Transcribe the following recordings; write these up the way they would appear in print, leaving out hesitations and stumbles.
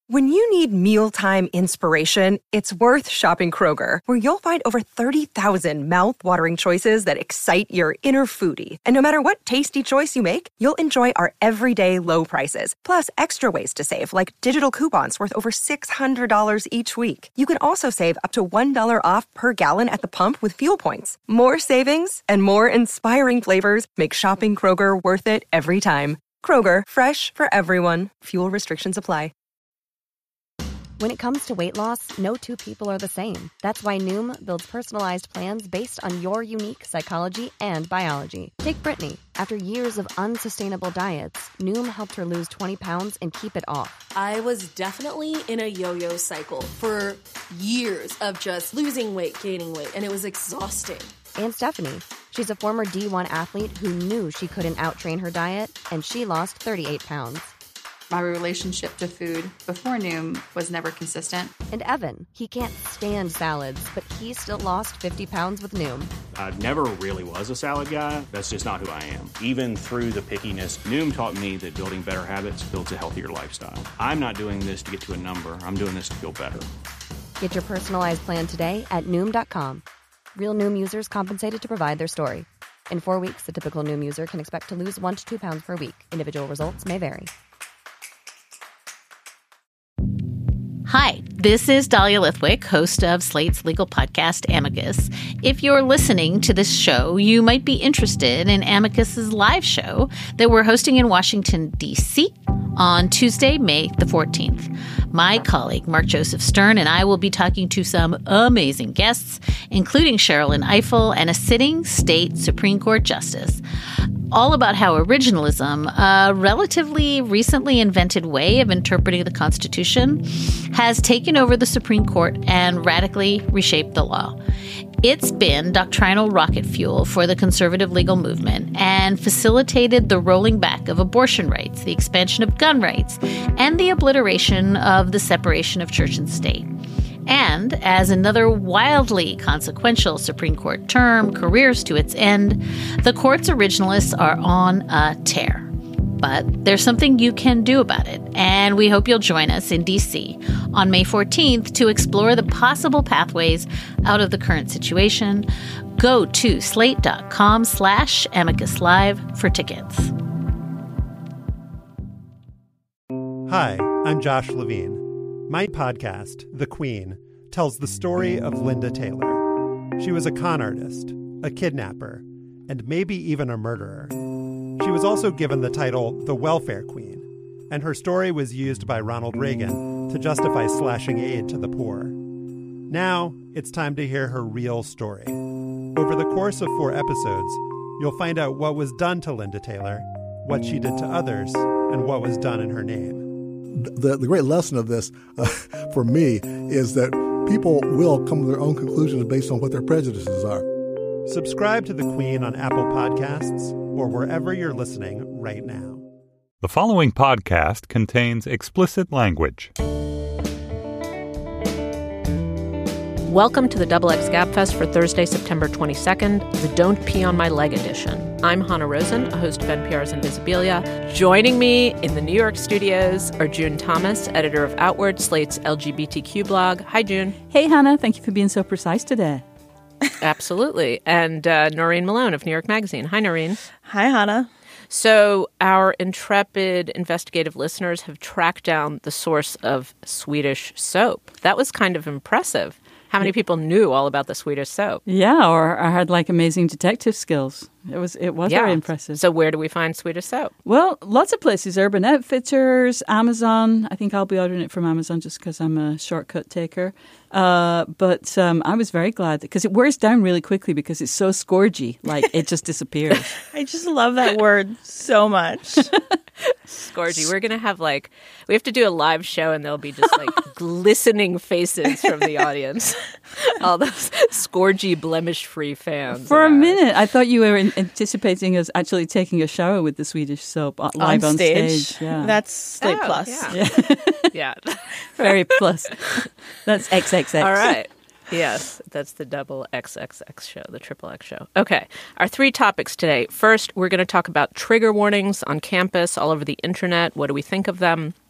When you need mealtime inspiration, it's worth shopping Kroger, where you'll find over 30,000 mouth-watering choices that excite your inner foodie. And no matter what tasty choice you make, you'll enjoy our everyday low prices, plus extra ways to save, like digital coupons worth over $600 each week. You can also save up to $1 off per gallon at the pump with fuel points. More savings and more inspiring flavors make shopping Kroger worth it every time. Kroger, fresh for everyone. Fuel restrictions apply. When it comes to weight loss, no two people are the same. That's why Noom builds personalized plans based on your unique psychology and biology. Take Brittany. After years of unsustainable diets, Noom helped her lose 20 pounds and keep it off. I was definitely in a yo-yo cycle for years of just losing weight, gaining weight, and it was exhausting. And Stephanie. She's a former D1 athlete who knew she couldn't outtrain her diet, and she lost 38 pounds. My relationship to food before Noom was never consistent. And Evan, he can't stand salads, but he still lost 50 pounds with Noom. I never really was a salad guy. That's just not who I am. Even through the pickiness, Noom taught me that building better habits builds a healthier lifestyle. I'm not doing this to get to a number. I'm doing this to feel better. Get your personalized plan today at Noom.com. Real Noom users compensated to provide their story. In 4 weeks, the typical Noom user can expect to lose 1 to 2 pounds per week. Individual results may vary. Hi, this is Dahlia Lithwick, host of Slate's legal podcast, Amicus. If you're listening to this show, you might be interested in Amicus's live show that we're hosting in Washington, D.C. on Tuesday, May the 14th. My colleague, Mark Joseph Stern, and I will be talking to some amazing guests, including Sherrilyn Ifill and a sitting state Supreme Court justice, all about how originalism, a relatively recently invented way of interpreting the Constitution, has taken over the Supreme Court and radically reshaped the law. It's been doctrinal rocket fuel for the conservative legal movement and facilitated the rolling back of abortion rights, the expansion of gun rights, and the obliteration of the separation of church and state. And as another wildly consequential Supreme Court term careers to its end, the court's originalists are on a tear. But there's something you can do about it, and we hope you'll join us in D.C. on May 14th to explore the possible pathways out of the current situation. Go to slate.com/Amicus Live for tickets. Hi, I'm Josh Levine. My podcast, The Queen, tells the story of Linda Taylor. She was a con artist, a kidnapper, and maybe even a murderer. She was also given the title the Welfare Queen, and her story was used by Ronald Reagan to justify slashing aid to the poor. Now, it's time to hear her real story. Over the course of 4 episodes, you'll find out what was done to Linda Taylor, what she did to others, and what was done in her name. The great lesson of this, for me, is that people will come to their own conclusions based on what their prejudices are. Subscribe to The Queen on Apple Podcasts or wherever you're listening right now. The following podcast contains explicit language. Welcome to the XX Gabfest for Thursday, September 22nd, the Don't Pee on My Leg edition. I'm Hannah Rosen, a host of NPR's Invisibilia. Joining me in the New York studios are June Thomas, editor of Outward, Slate's LGBTQ blog. Hi, June. Hey, Hannah. Thank you for being so precise today. Absolutely. And Noreen Malone of New York Magazine. Hi, Noreen. Hi, Hannah. So our intrepid investigative listeners have tracked down the source of Swedish soap. That was kind of impressive. How many people knew all about the Swedish soap? Yeah, or I had like amazing detective skills. It was very impressive. So where do we find Swedish soap? Well, lots of places. Urban Outfitters, Amazon. I think I'll be ordering it from Amazon just because I'm a shortcut taker. But I was very glad because it wears down really quickly because it's so scourgy. Like it just disappears. I just love that word so much. Scourgy. We're going to have we have to do a live show and there'll be just glistening faces from the audience. All those scourgy, blemish-free fans. For a minute, I thought you were anticipating us actually taking a shower with the Swedish soap live on stage. Yeah. That's Slate Plus. Yeah. Very plus. That's XXX. All right. Yes, that's the double XXX show, the triple X show. Okay, our 3 topics today. First, we're going to talk about trigger warnings on campus, all over the internet. What do we think of them?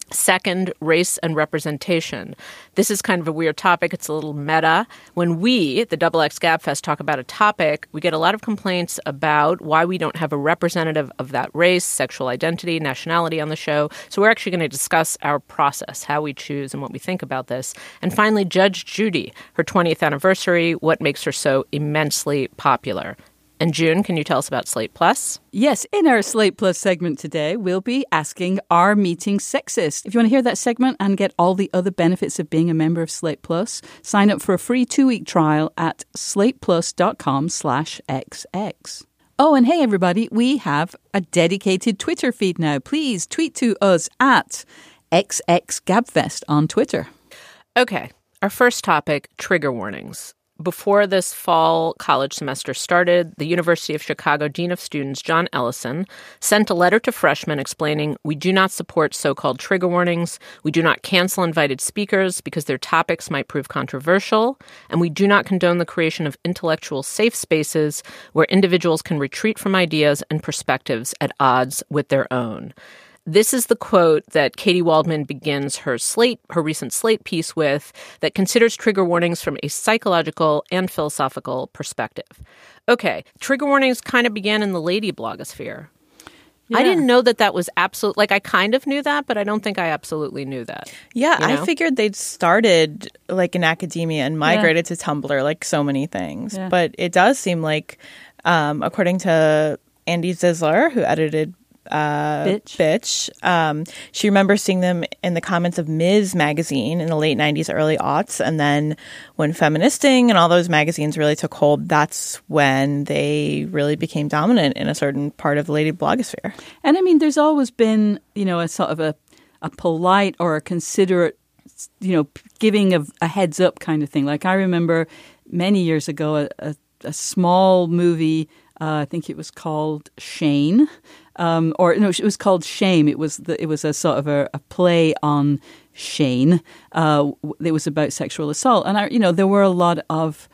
Second, race and representation. This is kind of a weird topic. It's a little meta. When we, the XX Gabfest, talk about a topic, we get a lot of complaints about why we don't have a representative of that race, sexual identity, nationality on the show. So we're actually going to discuss our process, how we choose and what we think about this. And finally, Judge Judy, her 20th anniversary, what makes her so immensely popular. And June, can you tell us about Slate Plus? Yes, in our Slate Plus segment today, we'll be asking, are meetings sexist? If you want to hear that segment and get all the other benefits of being a member of Slate Plus, sign up for a free 2-week trial at slateplus.com/XX. Oh, and hey, everybody, we have a dedicated Twitter feed now. Please tweet to us at XXGabfest on Twitter. Okay, our first topic, trigger warnings. Before this fall college semester started, the University of Chicago Dean of Students, John Ellison, sent a letter to freshmen explaining, we do not support so-called trigger warnings, we do not cancel invited speakers because their topics might prove controversial, and we do not condone the creation of intellectual safe spaces where individuals can retreat from ideas and perspectives at odds with their own. This is the quote that Katie Waldman begins her recent Slate piece with, that considers trigger warnings from a psychological and philosophical perspective. Okay, trigger warnings kind of began in the lady blogosphere. Yeah. I didn't know that was absolute. Like, I kind of knew that, but I don't think I absolutely knew that. Yeah, you know? I figured they'd started like in academia and migrated to Tumblr, like so many things. Yeah. But it does seem like, according to Andy Zisler, who edited Bitch. She remembers seeing them in the comments of Ms. magazine in the late 90s, early aughts. And then when Feministing and all those magazines really took hold, that's when they really became dominant in a certain part of the lady blogosphere. And I mean, there's always been, a sort of a polite or a considerate, giving of a heads up kind of thing. Like I remember many years ago, a small movie, I think it was called Shane. It was called Shame. It was a sort of a play on Shane. It was about sexual assault, and there were a lot of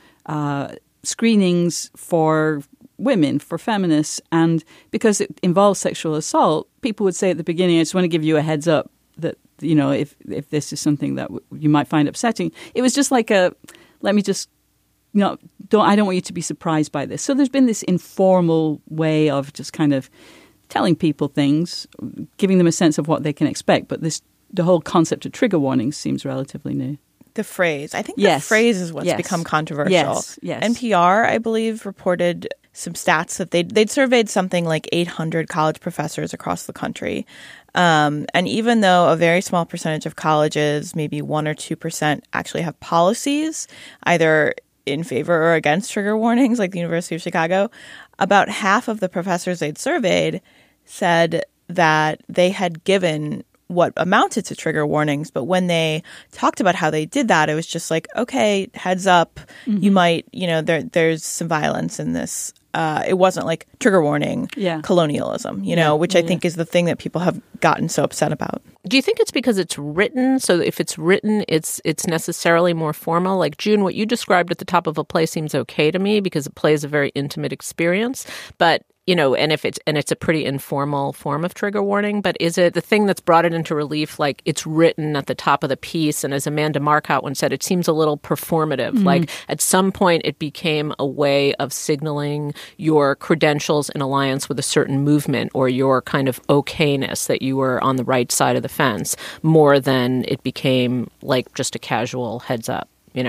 screenings for women, for feminists, and because it involves sexual assault, people would say at the beginning, "I just want to give you a heads up that if this is something that you might find upsetting." It was just like let me just. I don't want you to be surprised by this. So there's been this informal way of just kind of telling people things, giving them a sense of what they can expect. But the whole concept of trigger warnings seems relatively new. The phrase. I think the phrase is what's become controversial. Yes. NPR, I believe, reported some stats that they'd surveyed something like 800 college professors across the country. And even though a very small percentage of colleges, maybe 1 or 2%, actually have policies, either in favor or against trigger warnings, like the University of Chicago, about half of the professors they'd surveyed said that they had given what amounted to trigger warnings. But when they talked about how they did that, it was just like, okay, heads up, you might, there's some violence in this. It wasn't like trigger warning colonialism, which I think is the thing that people have gotten so upset about. Do you think it's because it's written? So if it's written, it's necessarily more formal? Like, June, what you described at the top of a play seems okay to me because a play is a very intimate experience. But and it's a pretty informal form of trigger warning, but is it the thing that's brought it into relief? Like, it's written at the top of the piece, and as Amanda Marcotte once said, it seems a little performative. Like, at some point, it became a way of signaling your credentials in alliance with a certain movement or your kind of okayness that you were on the right side of the fence, more than it became like just a casual heads up.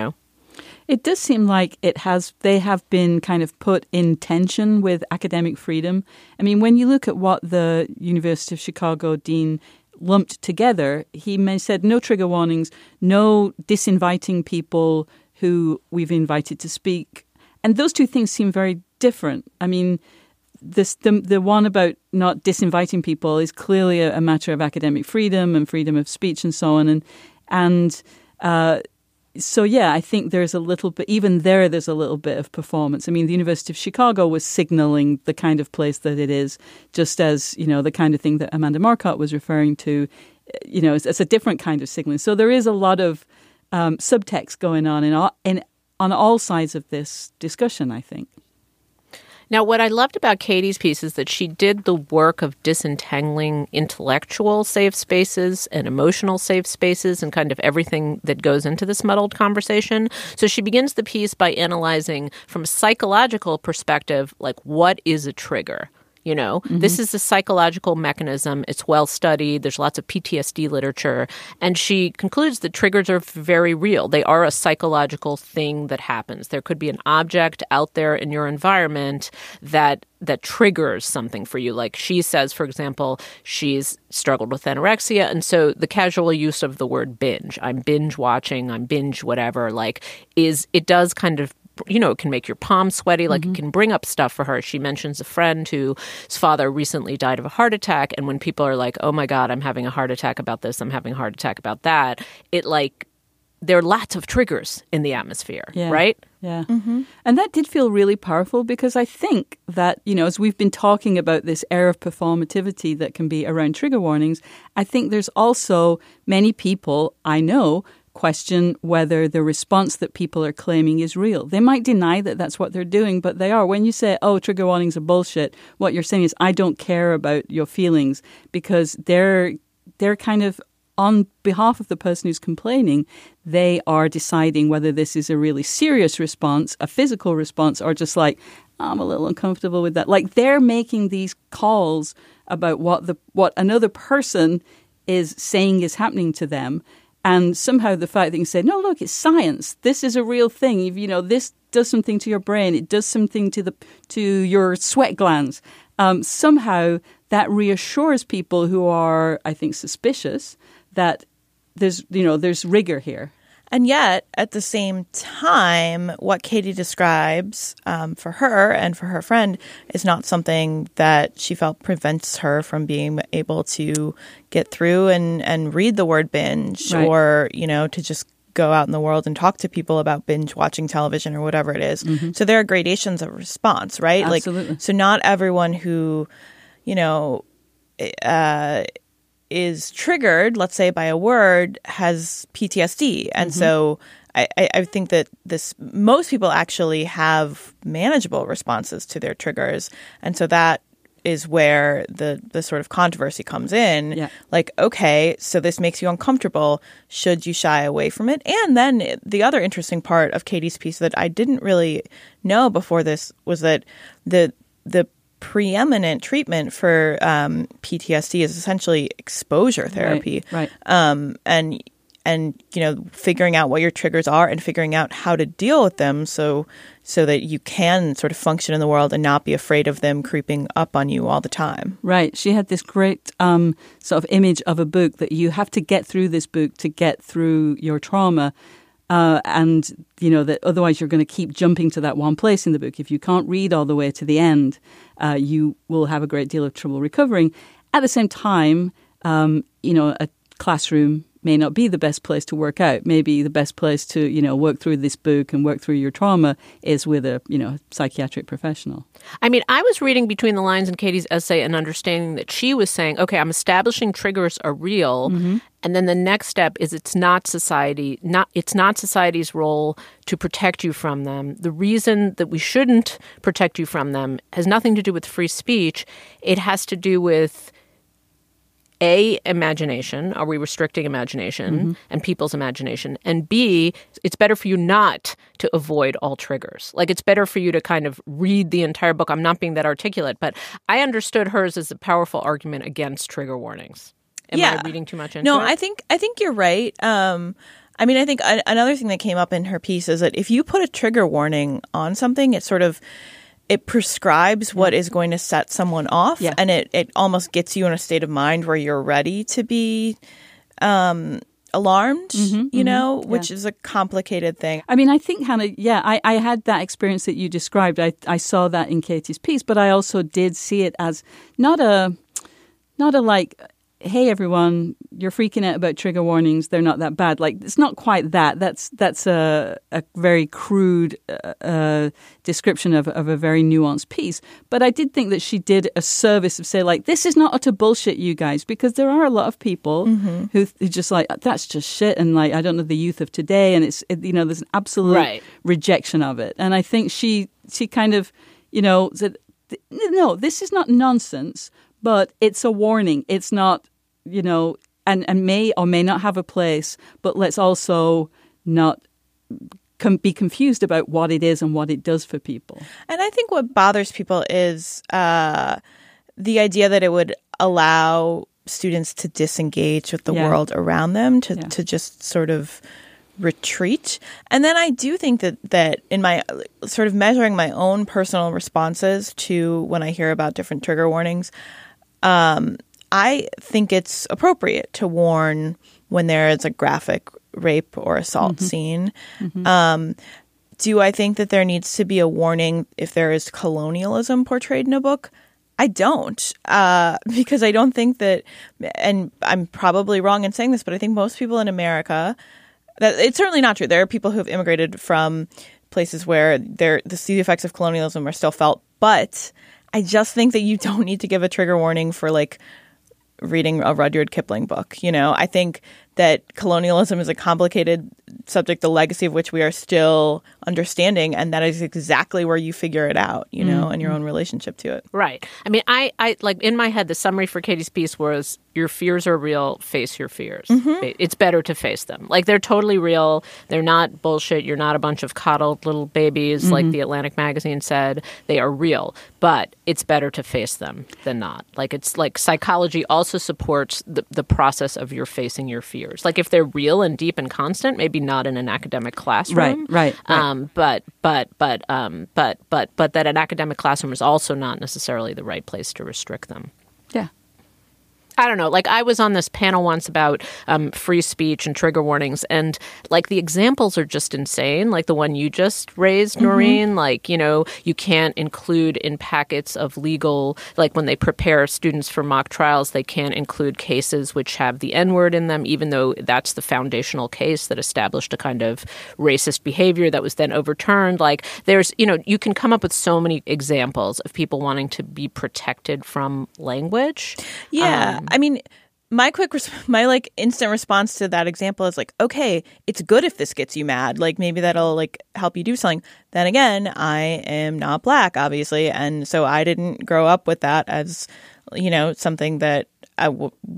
It does seem like they have been kind of put in tension with academic freedom. I mean, when you look at what the University of Chicago dean lumped together, he said no trigger warnings, no disinviting people who we've invited to speak. And those two things seem very different. I mean, the one about not disinviting people is clearly a matter of academic freedom and freedom of speech and so on. So, I think there's a little bit, even there's a little bit of performance. I mean, the University of Chicago was signaling the kind of place that it is, just as, the kind of thing that Amanda Marcotte was referring to, it's a different kind of signaling. So there is a lot of subtext going on on all sides of this discussion, I think. Now, what I loved about Katie's piece is that she did the work of disentangling intellectual safe spaces and emotional safe spaces and kind of everything that goes into this muddled conversation. So she begins the piece by analyzing from a psychological perspective, like, what is a trigger? You know, this is a psychological mechanism. It's well studied. There's lots of PTSD literature. And she concludes that triggers are very real. They are a psychological thing that happens. There could be an object out there in your environment that triggers something for you. Like she says, for example, she's struggled with anorexia. And so the casual use of the word binge, I'm binge watching, I'm binge whatever, like it does kind of, you know, it can make your palms sweaty, like it can bring up stuff for her. She mentions a friend whose father recently died of a heart attack. And when people are like, oh my God, I'm having a heart attack about this, I'm having a heart attack about that, there are lots of triggers in the atmosphere, right? Yeah. And that did feel really powerful because I think that, you know, as we've been talking about this air of performativity that can be around trigger warnings, I think there's also many people I know question whether the response that people are claiming is real. They might deny that that's what they're doing, but they are. When you say, oh, trigger warnings are bullshit, what you're saying is, I don't care about your feelings, because they're kind of, on behalf of the person who's complaining, they are deciding whether this is a really serious response, a physical response, or just like, I'm a little uncomfortable with that. Like they're making these calls about what another person is saying is happening to them. And somehow the fact that you can say, no, look, it's science. This is a real thing. You know, this does something to your brain. It does something to your sweat glands. Somehow that reassures people who are, I think, suspicious that there's rigor here. And yet, at the same time, what Katie describes for her and for her friend is not something that she felt prevents her from being able to get through and read the word binge, right, or, you know, to just go out in the world and talk to people about binge watching television or whatever it is. So there are gradations of response, right? Absolutely. Like, so not everyone who, you know, is triggered, let's say, by a word has PTSD. And so I think that most people actually have manageable responses to their triggers. And so that is where the sort of controversy comes in. Yeah. Like, okay, so this makes you uncomfortable. Should you shy away from it? And then the other interesting part of Katie's piece that I didn't really know before this was that the preeminent treatment for PTSD is essentially exposure therapy. Right. And you know, figuring out what your triggers are and figuring out how to deal with them so that you can sort of function in the world and not be afraid of them creeping up on you all the time. Right. She had this great sort of image of a book that you have to get through this book to get through your trauma. And, you know, that otherwise you're going to keep jumping to that one place in the book. If you can't read all the way to the end, you will have a great deal of trouble recovering. At the same time, you know, a classroom may not be the best place to work out. Maybe the best place to, you know, work through this book and work through your trauma is with a, you know, psychiatric professional. I mean, I was reading between the lines in Katie's essay and understanding that she was saying, okay, I'm establishing triggers are real. And then the next step is it's not society's role to protect you from them. The reason that we shouldn't protect you from them has nothing to do with free speech. It has to do with A, imagination. Are we restricting imagination and people's imagination? And B, it's better for you not to avoid all triggers. Like, it's better for you to kind of read the entire book. I'm not being that articulate, but I understood hers as a powerful argument against trigger warnings. Am I reading too much into it? No, I think you're right. I mean, I think another thing that came up in her piece is that if you put a trigger warning on something, it prescribes what is going to set someone off, and it almost gets you in a state of mind where you're ready to be alarmed, you know, which is a complicated thing. I mean, I think, Hannah, I had that experience that you described. I saw that in Katie's piece, but I also did see it as not a like, hey, everyone, you're freaking out about trigger warnings. They're not that bad. Like, it's not quite that. That's a very crude description of a very nuanced piece. But I did think that she did a service of say, like, this is not utter bullshit, you guys, because there are a lot of people who just like, that's just shit. And like, I don't know the youth of today. And you know, there's an absolute rejection of it. And I think she kind of, that no, this is not nonsense, but it's a warning. It's not, and may or may not have a place, but let's also not be confused about what it is and what it does for people. And I think what bothers people is the idea that it would allow students to disengage with the world around them, to just sort of retreat. And then I do think that in my sort of measuring my own personal responses to when I hear about different trigger warnings, I think it's appropriate to warn when there is a graphic rape or assault scene. Do I think that there needs to be a warning if there is colonialism portrayed in a book? I don't, because I don't think that, and I'm probably wrong in saying this, but I think most people in America, that it's certainly not true. There are people who have immigrated from places where the effects of colonialism are still felt, but I just think that you don't need to give a trigger warning for like reading a Rudyard Kipling book. I think that colonialism is a complicated subject, the legacy of which we are still understanding, and that is exactly where you figure it out, and your own relationship to it. Right. I mean, I like in my head, the summary for Katie's piece was, your fears are real, face your fears. It's better to face them. Like, they're totally real. They're not bullshit. You're not a bunch of coddled little babies, like the Atlantic magazine said. They are real, but it's better to face them than not. Like, it's like psychology also supports the process of your facing your fears. Like, if they're real and deep and constant, maybe not in an academic classroom. Right. But that an academic classroom is also not necessarily the right place to restrict them. Yeah. I don't know. Like, I was on this panel once about free speech and trigger warnings, and like the examples are just insane. Like the one you just raised, Noreen. Like, you can't include in packets of legal, like when they prepare students for mock trials, they can't include cases which have the N-word in them, even though that's the foundational case that established a kind of racist behavior that was then overturned. Like, there's, you can come up with so many examples of people wanting to be protected from language. Yeah. I mean, my instant response to that example is like, okay, it's good if this gets you mad. Like, maybe that'll like help you do something. Then again, I am not Black, obviously, and so I didn't grow up with that as, something that I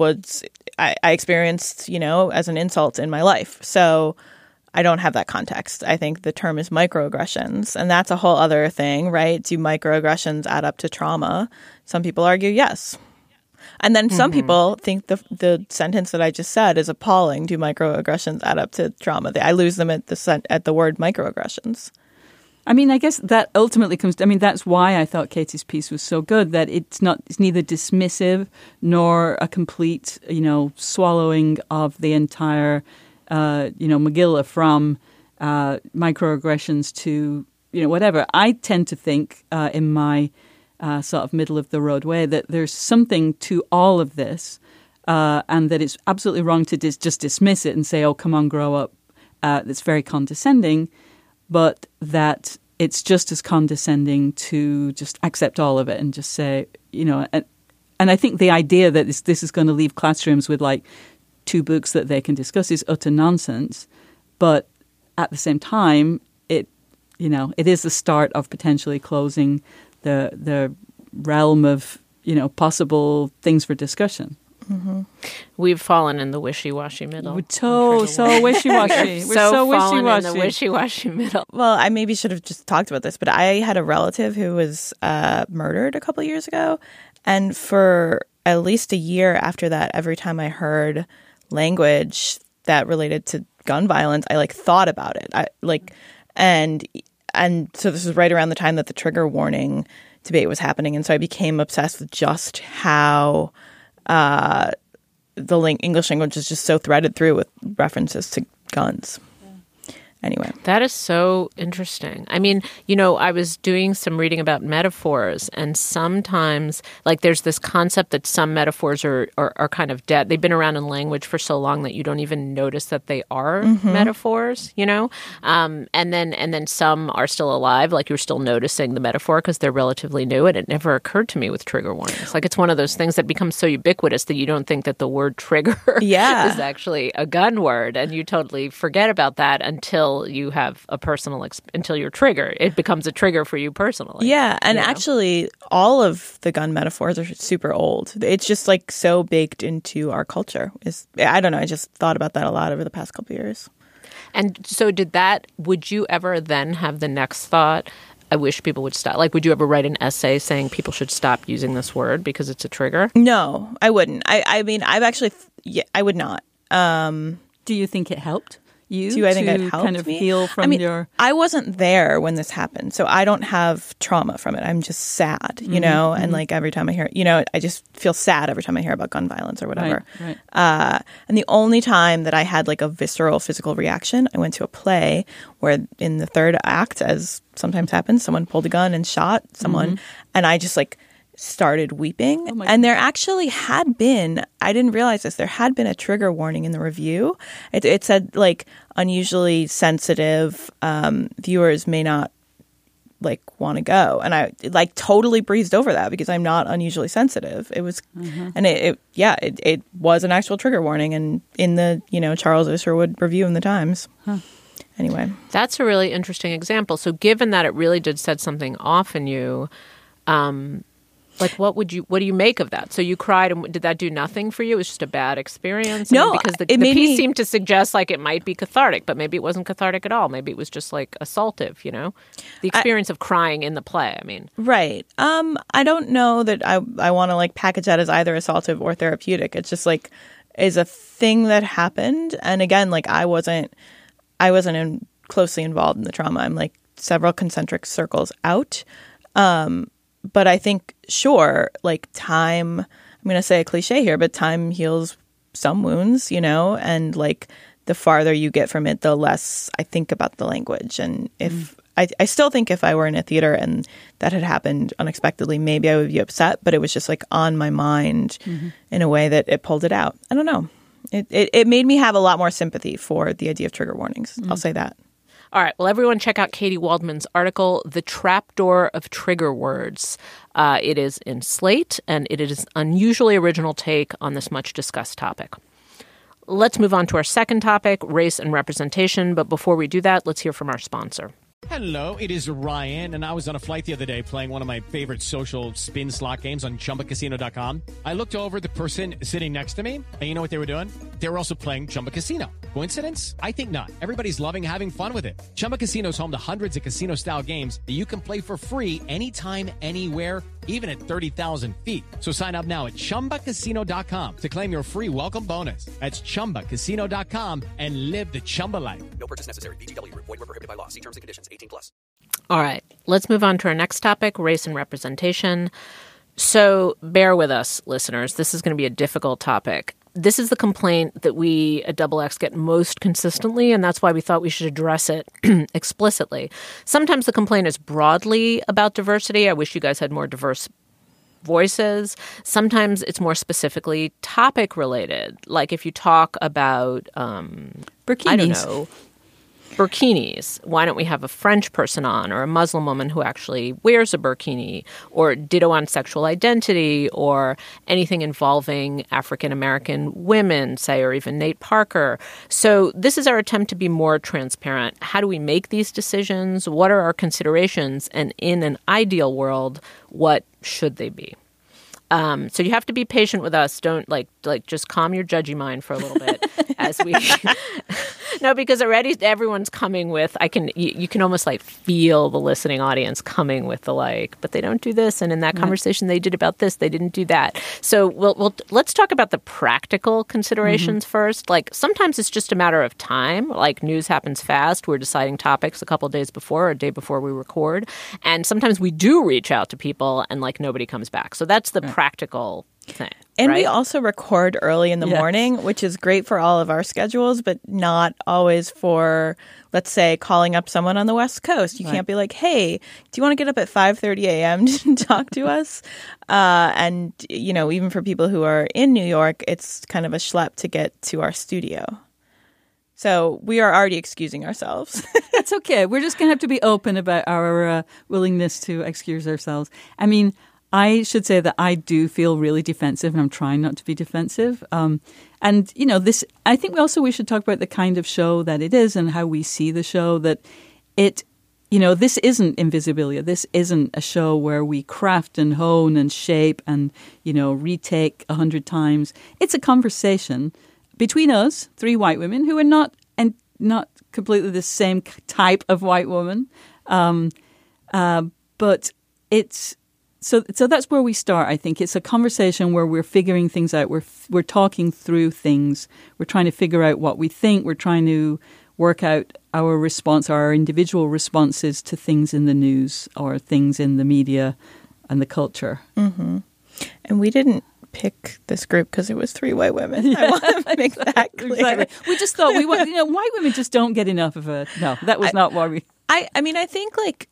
experienced, as an insult in my life. So I don't have that context. I think the term is microaggressions, and that's a whole other thing, right? Do microaggressions add up to trauma? Some people argue yes. And then some people think the sentence that I just said is appalling. Do microaggressions add up to trauma? I lose them at the word microaggressions. I mean, I guess that ultimately comes to, that's why I thought Katie's piece was so good, that it's neither dismissive nor a complete, swallowing of the entire, Megillah from microaggressions to, whatever. I tend to think in my sort of middle of the road way that there's something to all of this, and that it's absolutely wrong to just dismiss it and say, oh, come on, grow up. That's very condescending, but that it's just as condescending to just accept all of it and just say, and I think the idea that this is going to leave classrooms with like 2 books that they can discuss is utter nonsense. But at the same time, it is the start of potentially closing the realm of, possible things for discussion. We've fallen in the wishy-washy middle. We're so wishy-washy. We're so wishy-washy. In the wishy-washy middle. Well, I maybe should have just talked about this, but I had a relative who was murdered a couple of years ago. And for at least a year after that, every time I heard language that related to gun violence, I thought about it. And so this was right around the time that the trigger warning debate was happening. And so I became obsessed with just how the English language is just so threaded through with references to guns. Anyway. That is so interesting. I mean, I was doing some reading about metaphors, and sometimes, there's this concept that some metaphors are kind of dead. They've been around in language for so long that you don't even notice that they are metaphors, and then some are still alive, like you're still noticing the metaphor because they're relatively new, and it never occurred to me with trigger warnings. Like, it's one of those things that becomes so ubiquitous that you don't think that the word trigger is actually a gun word, and you totally forget about that until until you have a personal until you're triggered. It becomes a trigger for you personally. Yeah, and actually, all of the gun metaphors are super old. It's just like so baked into our culture. I don't know. I just thought about that a lot over the past couple of years. And so would you ever then have the next thought, I wish people would stop? Like, would you ever write an essay saying people should stop using this word because it's a trigger? No, I wouldn't. I mean, I would not. Do you think it helped you I think it helped kind of me? heal from I wasn't there when this happened, so I don't have trauma from it. I'm just sad, you know, and like every time I hear, I just feel sad every time I hear about gun violence or whatever. Right. And the only time that I had like a visceral physical reaction, I went to a play where in the third act, as sometimes happens, someone pulled a gun and shot someone, and I just like started weeping. And there actually had been, I didn't realize this, there had been a trigger warning in the review. It said like unusually sensitive viewers may not like want to go. And I like totally breezed over that because I'm not unusually sensitive. It was, and it was an actual trigger warning and in the, Charles Isherwood review in the Times. Anyway. That's a really interesting example. So given that it really did set something off in you, like, what do you make of that? So you cried, and did that do nothing for you? It was just a bad experience? No, because the piece seemed to suggest like it might be cathartic, but maybe it wasn't cathartic at all. Maybe it was just like assaultive, The experience of crying in the play, I mean. Right. I don't know that I want to like package that as either assaultive or therapeutic. It's just like is a thing that happened. And again, like I wasn't closely involved in the trauma. I'm like several concentric circles out. But I think, sure, like time, I'm going to say a cliche here, but time heals some wounds, and like the farther you get from it, the less I think about the language. And if I still think if I were in a theater and that had happened unexpectedly, maybe I would be upset, but it was just like on my mind in a way that it pulled it out. I don't know. It made me have a lot more sympathy for the idea of trigger warnings. I'll say that. All right. Well, everyone check out Katie Waldman's article, The Trapdoor of Trigger Words. It is in Slate, and it is an unusually original take on this much-discussed topic. Let's move on to our second topic, race and representation. But before we do that, let's hear from our sponsor. Hello, it is Ryan, and I was on a flight the other day playing one of my favorite social spin slot games on ChumbaCasino.com. I looked over at the person sitting next to me, and you know what they were doing? They were also playing Chumba Casino. Coincidence? I think not. Everybody's loving having fun with it. Chumba Casino is home to hundreds of casino-style games that you can play for free anytime, anywhere, even at 30,000 feet. So sign up now at ChumbaCasino.com to claim your free welcome bonus. That's ChumbaCasino.com and live the Chumba life. No purchase necessary. VGW. Void where prohibited by law. See terms and conditions. 18+. All right. Let's move on to our next topic, race and representation. So bear with us, listeners. This is going to be a difficult topic. This is the complaint that we at Double X get most consistently, and that's why we thought we should address it explicitly. Sometimes the complaint is broadly about diversity. I wish you guys had more diverse voices. Sometimes it's more specifically topic related. Like if you talk about, bikinis. I don't know, burkinis. Why don't we have a French person on or a Muslim woman who actually wears a burkini, or ditto on sexual identity, or anything involving African-American women, say, or even Nate Parker. So this is our attempt to be more transparent. How do we make these decisions? What are our considerations? And in an ideal world, what should they be? So you have to be patient with us. Don't like just calm your judgy mind for a little bit as we. No, because already everyone's coming with. You can almost like feel the listening audience coming with the like, but they don't do this, and in that conversation they did about this, they didn't do that. So let's talk about the practical considerations first. Like sometimes it's just a matter of time. Like news happens fast. We're deciding topics a couple of days before or a day before we record, and sometimes we do reach out to people and like nobody comes back. So that's the practical thing. And right? we also record early in the morning, which is great for all of our schedules, but not always for, let's say, calling up someone on the West Coast. You can't be like, hey, do you want to get up at 5:30 a.m. to talk to us? And, you know, even for people who are in New York, it's kind of a schlep to get to our studio. So we are already excusing ourselves. That's okay. We're just going to have to be open about our willingness to excuse ourselves. I mean, I should say that I do feel really defensive, and I'm trying not to be defensive. And, you know, this, I think we should talk about the kind of show that it is and how we see the show, that it, you know, this isn't Invisibilia. This isn't a show where we craft and hone and shape and, you know, retake 100 times. It's a conversation between us, three white women who are not completely the same type of white woman. But it's, so that's where we start, I think. It's a conversation where we're figuring things out. We're talking through things. We're trying to figure out what we think. We're trying to work out our response, our individual responses to things in the news or things in the media and the culture. Mm-hmm. And we didn't pick this group because it was three white women. I want to make that clear. Exactly. We just thought white women just don't get enough of a. No, that was not why we. I mean, I think like.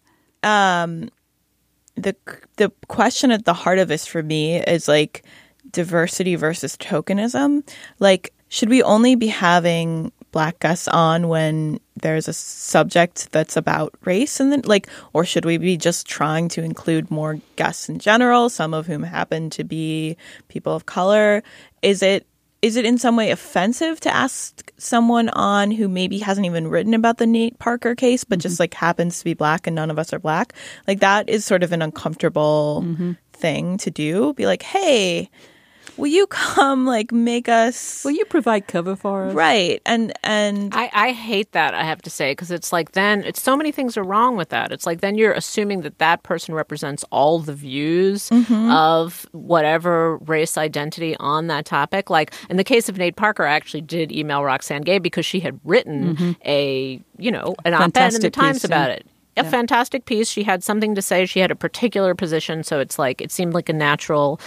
The question at the heart of this for me is like diversity versus tokenism. Like, should we only be having Black guests on when there's a subject that's about race, and then or should we be just trying to include more guests in general, some of whom happen to be people of color? Is it in some way offensive to ask someone on who maybe hasn't even written about the Nate Parker case, but just like happens to be Black and none of us are Black? Like, that is sort of an uncomfortable thing to do. Be like, hey, will you come make us? Will you provide cover for us? Right. And I hate that, I have to say, because it's like then it's so many things are wrong with that. It's like then you're assuming that person represents all the views of whatever race identity on that topic. Like in the case of Nate Parker, I actually did email Roxane Gay because she had written an op-ed in the Times about it. A fantastic piece. She had something to say. She had a particular position. So it's like, it seemed like a natural,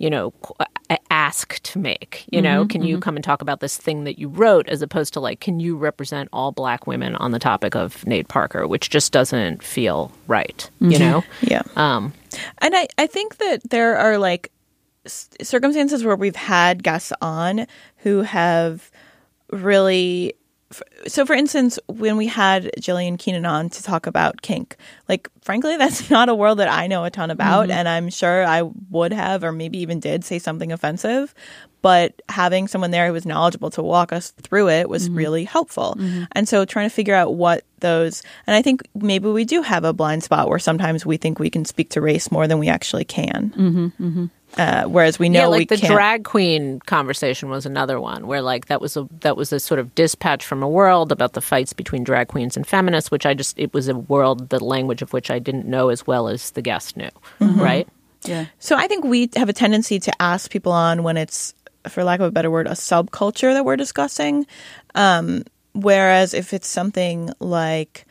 ask to make, can you come and talk about this thing that you wrote, as opposed to can you represent all Black women on the topic of Nate Parker, which just doesn't feel right, Yeah. And I think that there are circumstances where we've had guests on who have really. So, for instance, when we had Gillian Keenan on to talk about kink, frankly, that's not a world that I know a ton about, and I'm sure I would have, or maybe even did, say something offensive. But having someone there who was knowledgeable to walk us through it was really helpful. And so trying to figure out what those, and I think maybe we do have a blind spot where sometimes we think we can speak to race more than we actually can. Whereas we know we can't. The drag queen conversation was another one where that was a sort of dispatch from a world about the fights between drag queens and feminists, which it was a world, the language of which I didn't know as well as the guest knew, right? Yeah. So I think we have a tendency to ask people on when it's, for lack of a better word, a subculture that we're discussing. Whereas if it's something like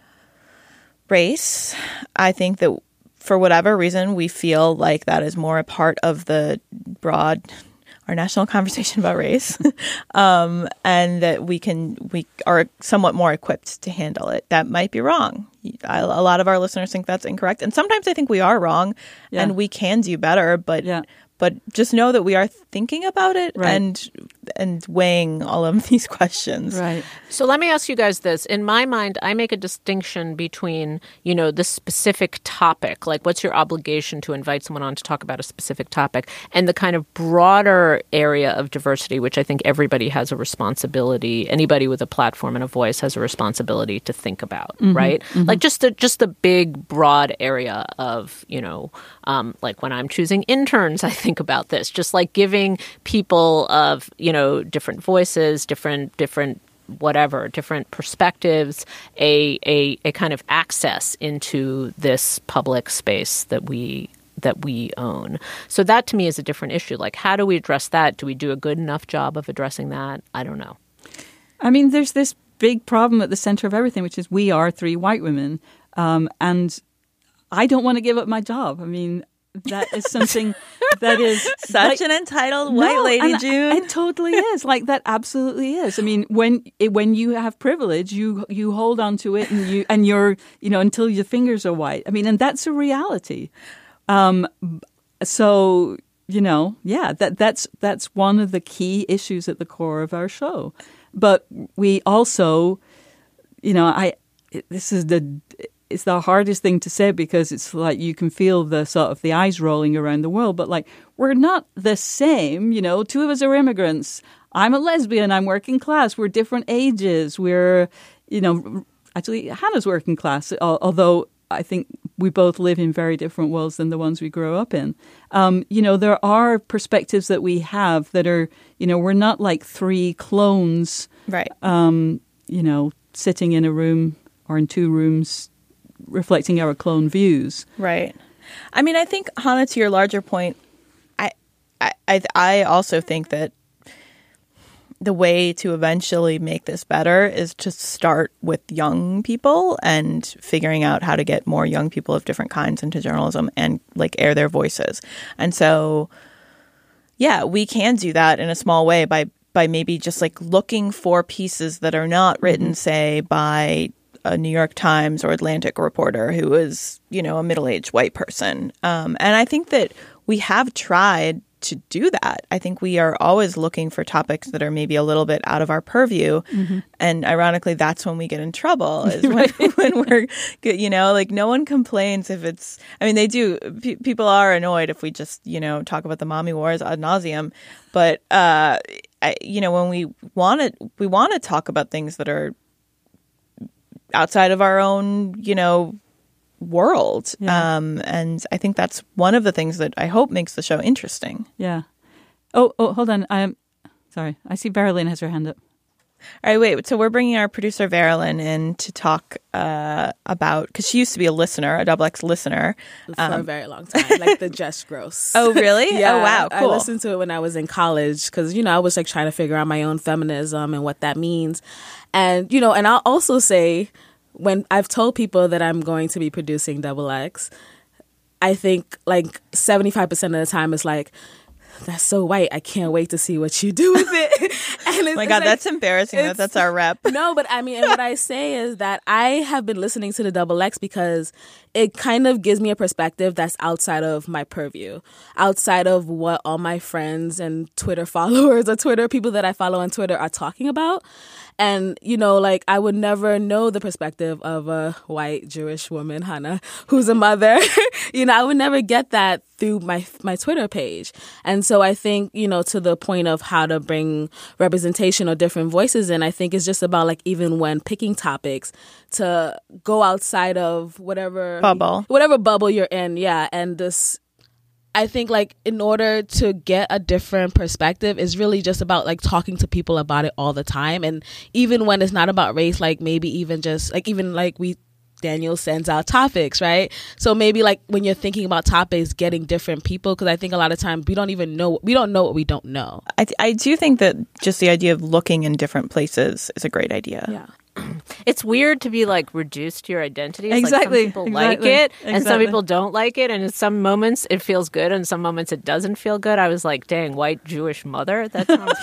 race, I think that for whatever reason, we feel like that is more a part of the our national conversation about race, and that we are somewhat more equipped to handle it. That might be wrong. A lot of our listeners think that's incorrect, and sometimes I think we are wrong, and we can do better. But just know that we are thinking about it and weighing all of these questions. Right. So let me ask you guys this. In my mind, I make a distinction between, this specific topic, what's your obligation to invite someone on to talk about a specific topic, and the kind of broader area of diversity, which I think everybody has a responsibility, anybody with a platform and a voice has a responsibility to think about, right? Just the big, broad area of, when I'm choosing interns, I think about this, just giving people of, different voices, different perspectives, a kind of access into this public space that we own. So that to me is a different issue. How do we address that? Do we do a good enough job of addressing that? I don't know. I mean, there's this big problem at the center of everything, which is we are three white women. And I don't want to give up my job. I mean, that is something that is such an entitled white lady, June. It totally is. That absolutely is. I mean, when you have privilege, you hold on to it, and you're until your fingers are white. I mean, and that's a reality. So that's one of the key issues at the core of our show. But we also, this is it's the hardest thing to say because it's like you can feel the sort of the eyes rolling around the world. But like, we're not the same. You know, two of us are immigrants. I'm a lesbian. I'm working class. We're different ages. We're, you know, actually Hannah's working class, although I think we both live in very different worlds than the ones we grew up in. You know, there are perspectives that we have that are, you know, we're not like three clones, right? You know, sitting in a room or in two rooms reflecting our clone views. Right. I mean, I think, Hannah, to your larger point, I also think that the way to eventually make this better is to start with young people and figuring out how to get more young people of different kinds into journalism and like air their voices. And so, yeah, we can do that in a small way by maybe just like looking for pieces that are not written, say, by a New York Times or Atlantic reporter who is, you know, a middle-aged white person. And I think that we have tried to do that. I think we are always looking for topics that are maybe a little bit out of our purview. Mm-hmm. And ironically, that's when we get in trouble is when we're, you know, like no one complains if it's, I mean, they do. People are annoyed if we just, you know, talk about the mommy wars ad nauseum. But, you know, when we want to talk about things that are outside of our own, you know, world. Yeah. And I think that's one of the things that I hope makes the show interesting. Yeah. Oh, hold on. Sorry. I see Verilyn has her hand up. All right, wait. So we're bringing our producer Verilyn in to talk about, because she used to be a listener, a XX listener. For a very long time, like the Just Gross. Oh, really? Yeah. Oh, wow. Cool. I listened to it when I was in college because, you know, I was like trying to figure out my own feminism and what that means. And, you know, and I'll also say, when I've told people that I'm going to be producing XX, I think like 75% of the time it's like, that's so white. I can't wait to see what you do with it. And oh my God, like, that's embarrassing. That's our rep. No, but I mean, and what I say is that I have been listening to the XX because it kind of gives me a perspective that's outside of my purview, outside of what all my friends and Twitter followers or Twitter people that I follow on Twitter are talking about. And, you know, like I would never know the perspective of a white Jewish woman, Hannah, who's a mother. You know, I would never get that through my Twitter page. And so I think, you know, to the point of how to bring representation or different voices in, I think it's just about like even when picking topics to go outside of whatever bubble you're in. Yeah. And this, I think like in order to get a different perspective is really just about like talking to people about it all the time. And even when it's not about race, like maybe even just like even like Daniel sends out topics, right? So maybe like when you're thinking about topics, getting different people, because I think a lot of times we don't know what we don't know. I do think that just the idea of looking in different places is a great idea. Yeah. It's weird to be like reduced to your identity. It's exactly. Like some people like it and some people don't like it. And in some moments it feels good and some moments it doesn't feel good. I was like, dang, white Jewish mother? That sounds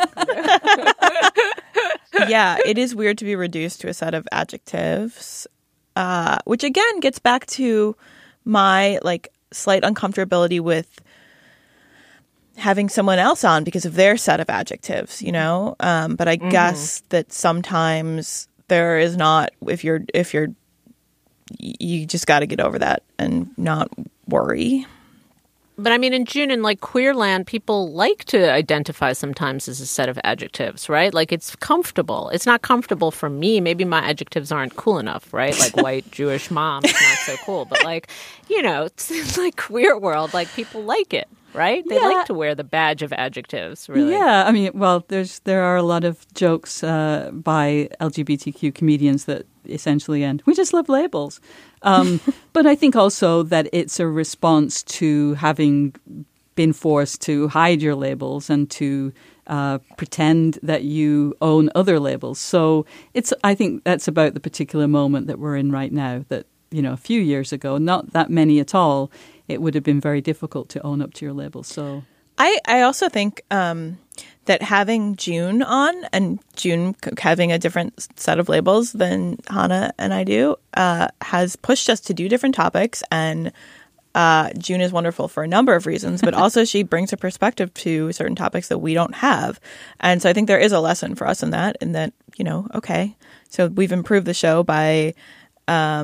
bad. Yeah, it is weird to be reduced to a set of adjectives, which again gets back to my like slight uncomfortability with having someone else on because of their set of adjectives, you know? But I guess that sometimes there is not, if you're you just got to get over that and not worry. But I mean, in June, in like Queerland, people like to identify sometimes as a set of adjectives, right? Like it's comfortable. It's not comfortable for me. Maybe my adjectives aren't cool enough, right? Like white Jewish mom is not so cool. But like, you know, it's like queer world, like people like it. Right? They like to wear the badge of adjectives, really. Yeah, I mean, well, there are a lot of jokes by LGBTQ comedians that essentially end, we just love labels. But I think also that it's a response to having been forced to hide your labels and to pretend that you own other labels. So I think that's about the particular moment that we're in right now, that, you know, a few years ago, not that many at all, it would have been very difficult to own up to your label. So I also think that having June on and June having a different set of labels than Hannah and I do has pushed us to do different topics. And June is wonderful for a number of reasons, but also she brings a perspective to certain topics that we don't have. And so I think there is a lesson for us in that, you know, okay, so we've improved the show by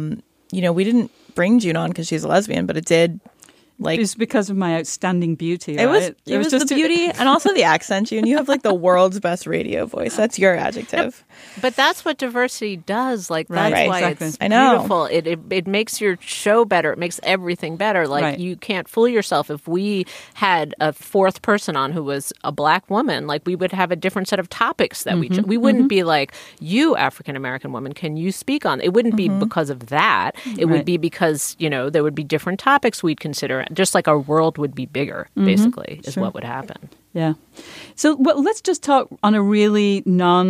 we didn't bring June on because she's a lesbian, but it did. It's because of my outstanding beauty, right? It was just the beauty and also the accent, June. You have like the world's best radio voice. That's your adjective. But that's what diversity does. Like, that's why exactly. it's I know. beautiful. It makes your show better. It makes everything better. Like, you can't fool yourself. If we had a fourth person on who was a Black woman, like, we would have a different set of topics that we wouldn't be like, you, African-American woman, can you speak on? It wouldn't be because of that. It would be because, there would be different topics we'd consider. Just like our world would be bigger, basically, is what would happen. Yeah. So let's just talk on a really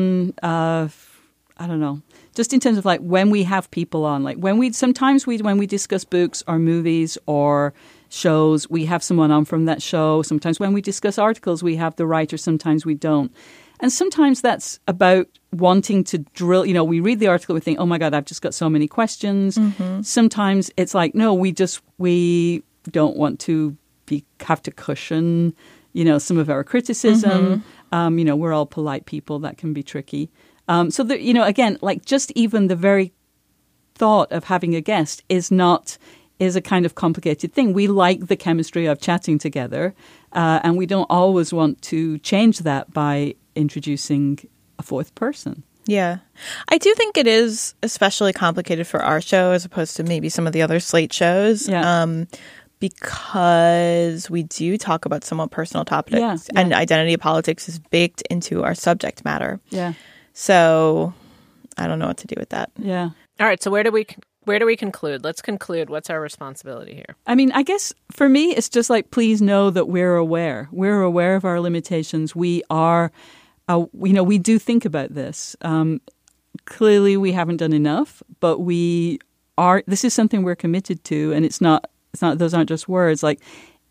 I don't know, just in terms of like when we have people on, like when we discuss books or movies or shows, we have someone on from that show. Sometimes when we discuss articles, we have the writer, sometimes we don't. And sometimes that's about wanting to drill, we read the article, we think, oh my God, I've just got so many questions. Sometimes it's like, no, we don't want to have to cushion, some of our criticism. We're all polite people. That can be tricky. So, again, like just even the very thought of having a guest is a kind of complicated thing. We like the chemistry of chatting together, and we don't always want to change that by introducing a fourth person. Yeah. I do think it is especially complicated for our show as opposed to maybe some of the other Slate shows. Yeah. Because we do talk about somewhat personal topics and identity politics is baked into our subject matter. Yeah. So I don't know what to do with that. Yeah. All right. So where do we conclude? Let's conclude. What's our responsibility here? I mean, I guess for me, it's just like, please know that we're aware. We're aware of our limitations. We are, we do think about this. Clearly, we haven't done enough, but this is something we're committed to, and it's not, those aren't just words. Like,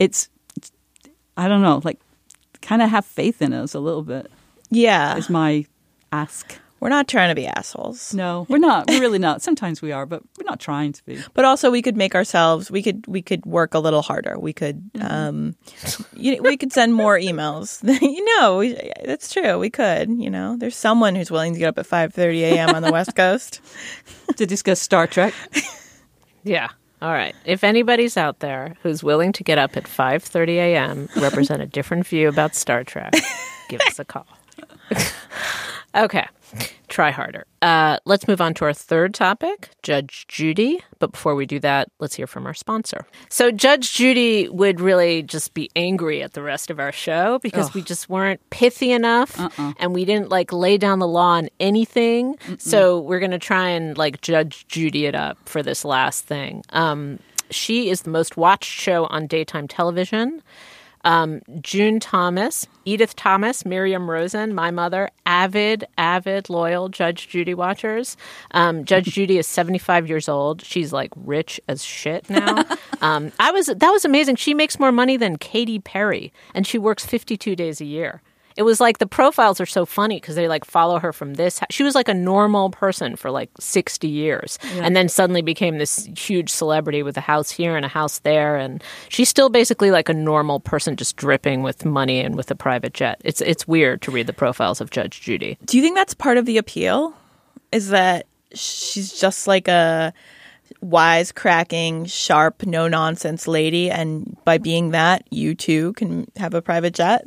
I don't know, like, kind of have faith in us a little bit. Yeah. Is my ask. We're not trying to be assholes. No, we're not. We're really not. Sometimes we are, but we're not trying to be. But also, we could make ourselves. We could work a little harder. We could. We could send more emails. That's true. We could. There's someone who's willing to get up at 5:30 a.m. on the West Coast to discuss Star Trek. Yeah. All right. If anybody's out there who's willing to get up at 5:30 a.m., represent a different view about Star Trek, give us a call. Okay. Try harder. Let's move on to our third topic, Judge Judy. But before we do that, let's hear from our sponsor. So Judge Judy would really just be angry at the rest of our show because we just weren't pithy enough and we didn't lay down the law on anything. So we're going to try and Judge Judy it up for this last thing. She is the most watched show on daytime television. June Thomas, Edith Thomas, Miriam Rosen, my mother, avid, loyal Judge Judy watchers. Judge Judy is 75 years old. She's rich as shit now. That was amazing. She makes more money than Katy Perry, and she works 52 days a year. It was the profiles are so funny because they follow her from this. She was a normal person for 60 years and then suddenly became this huge celebrity with a house here and a house there. And she's still basically a normal person just dripping with money and with a private jet. It's weird to read the profiles of Judge Judy. Do you think that's part of the appeal? Is that she's just a wisecracking, sharp, no-nonsense lady, and by being that, you too can have a private jet?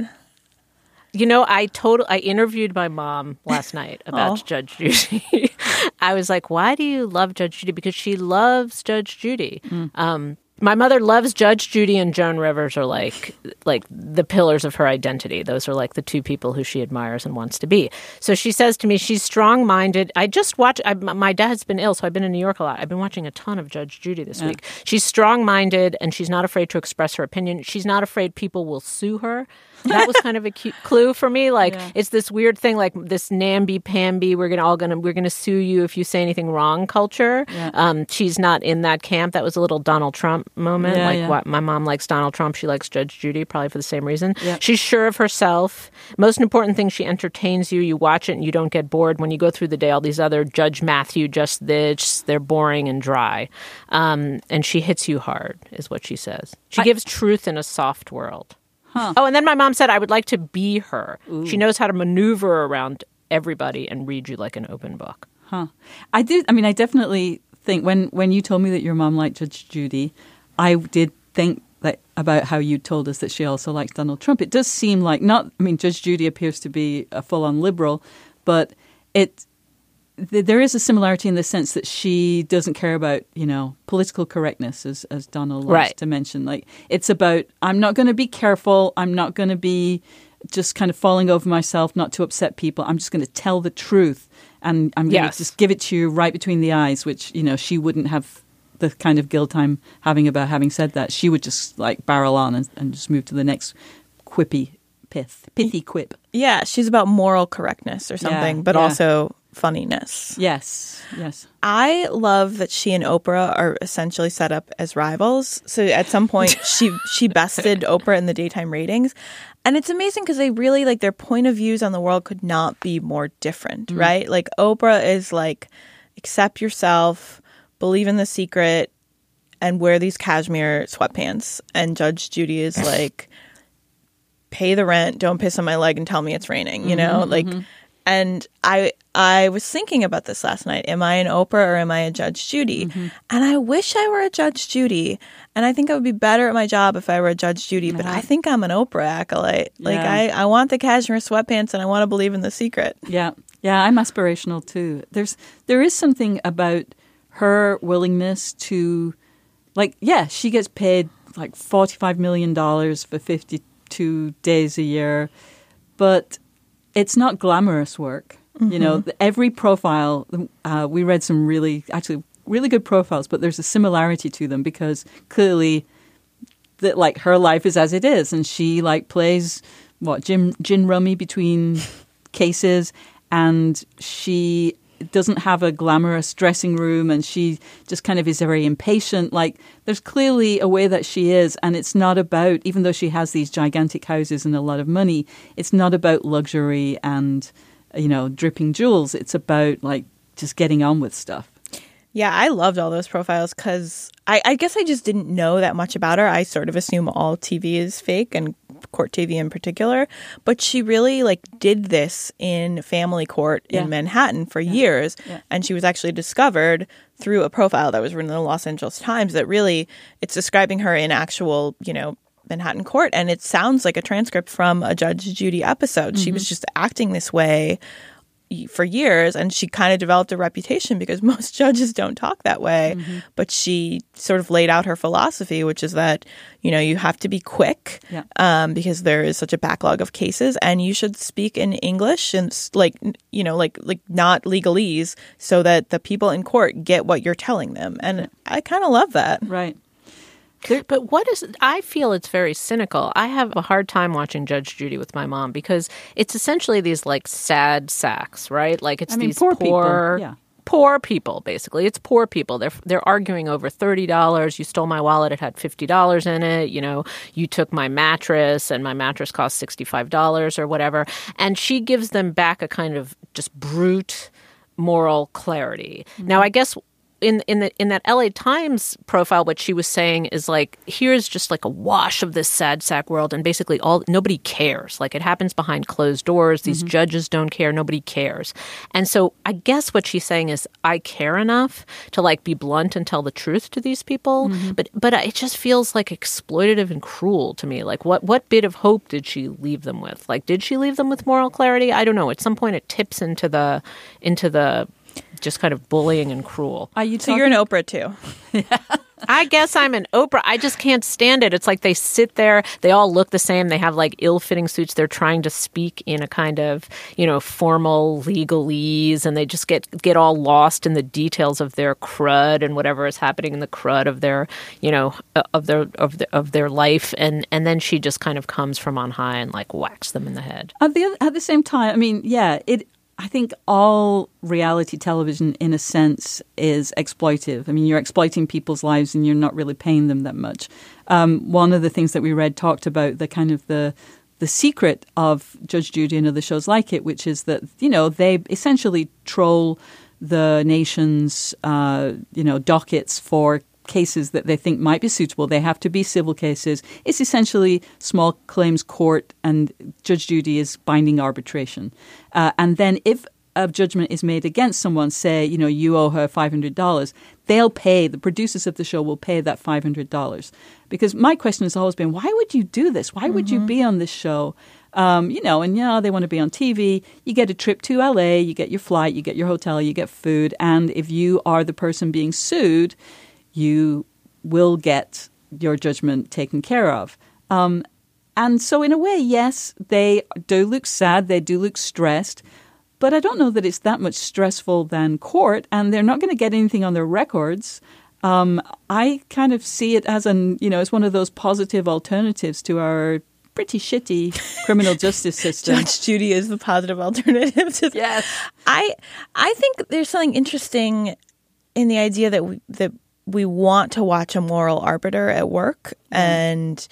I interviewed my mom last night about Judge Judy. I was like, why do you love Judge Judy? Because she loves Judge Judy. My mother loves Judge Judy, and Joan Rivers are like the pillars of her identity. Those are the two people who she admires and wants to be. So she says to me, she's strong-minded. I just watched, my dad's been ill, so I've been in New York a lot. I've been watching a ton of Judge Judy this week. She's strong-minded, and she's not afraid to express her opinion. She's not afraid people will sue her. That was kind of a cute clue for me. It's this weird thing, this namby-pamby, we're gonna sue you if you say anything wrong culture. Yeah. She's not in that camp. That was a little Donald Trump moment. What my mom likes Donald Trump, she likes Judge Judy, probably for the same reason. Yeah. She's sure of herself. Most important thing, she entertains you. You watch it and you don't get bored. When you go through the day, all these other Judge Matthew, just this, they're boring and dry. And she hits you hard, is what she says. She gives truth in a soft world. Huh. Oh, and then my mom said, I would like to be her. Ooh. She knows how to maneuver around everybody and read you like an open book. Huh. I definitely think when you told me that your mom liked Judge Judy, I did think about how you told us that she also likes Donald Trump. It does seem like Judge Judy appears to be a full-on liberal, but there is a similarity in the sense that she doesn't care about, political correctness, as Donald likes to mention. Like, it's about, I'm not going to be careful. I'm not going to be just kind of falling over myself not to upset people. I'm just going to tell the truth, and I'm going to just give it to you right between the eyes, which, she wouldn't have the kind of guilt I'm having about having said that. She would just barrel on and just move to the next pithy quip. Yeah, she's about moral correctness or something, but also funniness. Yes. I love that she and Oprah are essentially set up as rivals. So at some point, she bested Oprah in the daytime ratings. And it's amazing because they really, their point of views on the world could not be more different, right? Like, Oprah is accept yourself, believe in The Secret, and wear these cashmere sweatpants. And Judge Judy is pay the rent, don't piss on my leg and tell me it's raining, And I was thinking about this last night. Am I an Oprah or am I a Judge Judy? And I wish I were a Judge Judy. And I think I would be better at my job if I were a Judge Judy. But I think I'm an Oprah acolyte. I want the cashmere sweatpants and I want to believe in The Secret. Yeah, I'm aspirational too. There is something about her willingness to, she gets paid $45 million for 52 days a year, but it's not glamorous work. Every profile, we read some really good profiles, but there's a similarity to them because clearly that her life is as it is, and she plays gin rummy between cases, and she doesn't have a glamorous dressing room, and she just kind of is very impatient. There's clearly a way that she is, and it's not about, even though she has these gigantic houses and a lot of money, it's not about luxury and, dripping jewels. It's about just getting on with stuff. Yeah, I loved all those profiles because I guess I just didn't know that much about her. I sort of assume all TV is fake, and court TV in particular. But she really did this in family court in Manhattan for years. Yeah. And she was actually discovered through a profile that was written in the Los Angeles Times that really it's describing her in actual, Manhattan court. And it sounds like a transcript from a Judge Judy episode. She was just acting this way for years, and she kind of developed a reputation because most judges don't talk that way. But she sort of laid out her philosophy, which is that, you have to be quick because there is such a backlog of cases, and you should speak in English and not legalese so that the people in court get what you're telling them. And I kind of love that. Right. But I feel it's very cynical. I have a hard time watching Judge Judy with my mom because it's essentially these sad sacks, right? It's these poor people. Yeah. Poor people, basically. It's poor people. They're arguing over $30. You stole my wallet. It had $50 in it. You took my mattress, and my mattress cost $65 or whatever. And she gives them back a kind of just brute moral clarity. Now, I guess in that LA Times profile, what she was saying is here's just a wash of this sad sack world, and basically nobody cares. It happens behind closed doors. These judges don't care. Nobody cares. And so I guess what she's saying is I care enough to be blunt and tell the truth to these people. But it just feels exploitative and cruel to me. What bit of hope did she leave them with? Did she leave them with moral clarity? I don't know. At some point it tips into the just kind of bullying and cruel. So you're an Oprah too. I guess I'm an Oprah. I just can't stand it. It's they sit there. They all look the same. They have ill-fitting suits. They're trying to speak in a kind of, formal legalese, and they just get all lost in the details of their crud and whatever is happening in the crud of their, of their life. And then she just kind of comes from on high and whacks them in the head. At the same time, I think all reality television, in a sense, is exploitive. You're exploiting people's lives and you're not really paying them that much. One of the things that we read talked about the kind of the secret of Judge Judy and other shows like it, which is that, they essentially troll the nation's, dockets for cases that they think might be suitable. They have to be civil cases. It's essentially small claims court, and Judge Judy is binding arbitration. And then if a judgment is made against someone, say, you owe her $500, they'll pay, the producers of the show will pay that $500. Because my question has always been, why would you do this? Why would you be on this show? They want to be on TV. You get a trip to LA, you get your flight, you get your hotel, you get food. And if you are the person being sued, you will get your judgment taken care of. And so in a way, yes, they do look sad, they do look stressed, but I don't know that it's that much stressful than court, and they're not going to get anything on their records. I kind of see it as it's one of those positive alternatives to our pretty shitty criminal justice system. Judge Judy is the positive alternative to Yes. I think there's something interesting in the idea that we want to watch a moral arbiter at work. And,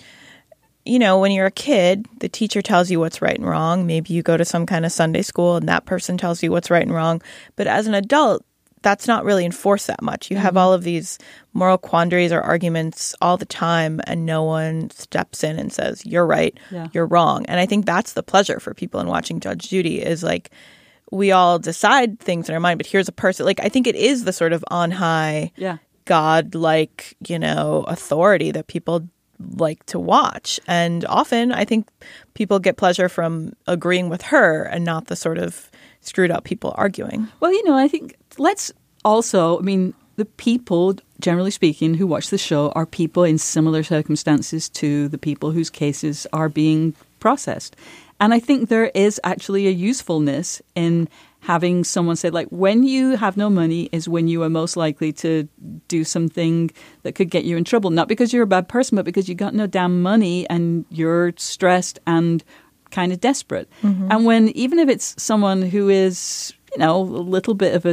when you're a kid, the teacher tells you what's right and wrong. Maybe you go to some kind of Sunday school and that person tells you what's right and wrong. But as an adult, that's not really enforced that much. You have all of these moral quandaries or arguments all the time, and no one steps in and says, you're right, you're wrong. And I think that's the pleasure for people in watching Judge Judy is like, we all decide things in our mind, but here's a person. Like, I think it is the sort of on high, God-like, authority that people like to watch. And often I think people get pleasure from agreeing with her and not the sort of screwed up people arguing. Well, I think let's also, the people, generally speaking, who watch the show are people in similar circumstances to the people whose cases are being processed. And I think there is actually a usefulness in having someone say, like, when you have no money is when you are most likely to do something that could get you in trouble. Not because you're a bad person, but because you got no damn money and you're stressed and kind of desperate. And when, even if it's someone who is, a little bit of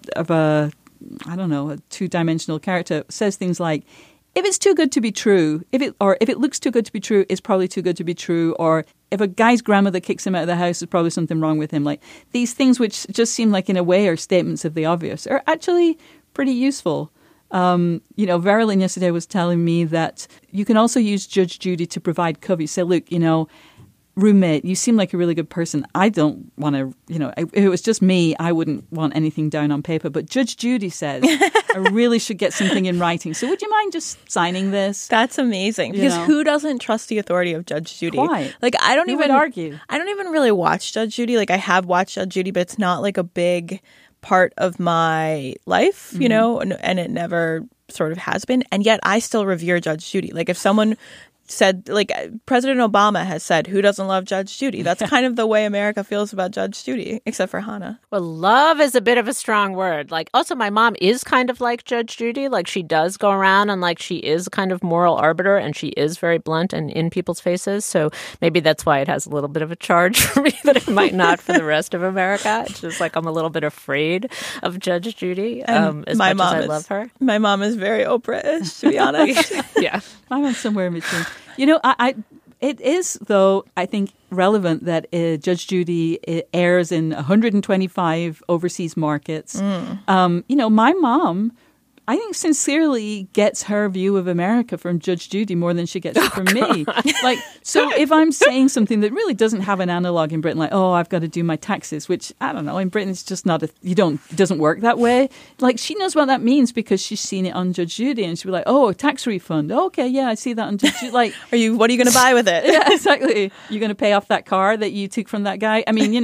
a I don't know, a two-dimensional character, says things like, if it's too good to be true, if it looks too good to be true, it's probably too good to be true. Or if a guy's grandmother kicks him out of the house, there's probably something wrong with him. Like, these things which just seem like, in a way, are statements of the obvious, are actually pretty useful. Verilyn yesterday was telling me that you can also use Judge Judy to provide cover. You say, look, roommate, you seem like a really good person. I don't want to, if it was just me, I wouldn't want anything down on paper. But Judge Judy says I really should get something in writing. So would you mind just signing this? That's amazing. Because who doesn't trust the authority of Judge Judy? Quite. Like, I don't Who even would argue. I don't even really watch Judge Judy. Like, I have watched Judge Judy, but it's not like a big part of my life, and it never sort of has been. And yet I still revere Judge Judy. Like, if someone said, like, President Obama has said, who doesn't love Judge Judy? That's kind of the way America feels about Judge Judy, except for Hannah. Well, love is a bit of a strong word. Like, also, my mom is kind of like Judge Judy. Like, she does go around and, like, she is kind of moral arbiter, and she is very blunt and in people's faces. So maybe that's why it has a little bit of a charge for me that it might not for the rest of America. It's just like I'm a little bit afraid of Judge Judy as much as I love her. My mom is very Oprah-ish, to be honest. Yeah. I'm somewhere in between. It is, though, I think, relevant that Judge Judy airs in 125 overseas markets. My mom, I think, sincerely gets her view of America from Judge Judy more than she gets it from me. Like, so if I'm saying something that really doesn't have an analog in Britain, like, oh, I've got to do my taxes, which, I don't know, in Britain it's just not it doesn't work that way. Like, she knows what that means because she's seen it on Judge Judy, and she'll be like, oh, tax refund. Oh, okay, yeah, I see that on Judge Judy. Like, what are you going to buy with it? Yeah, exactly. You're going to pay off that car that you took from that guy? I mean,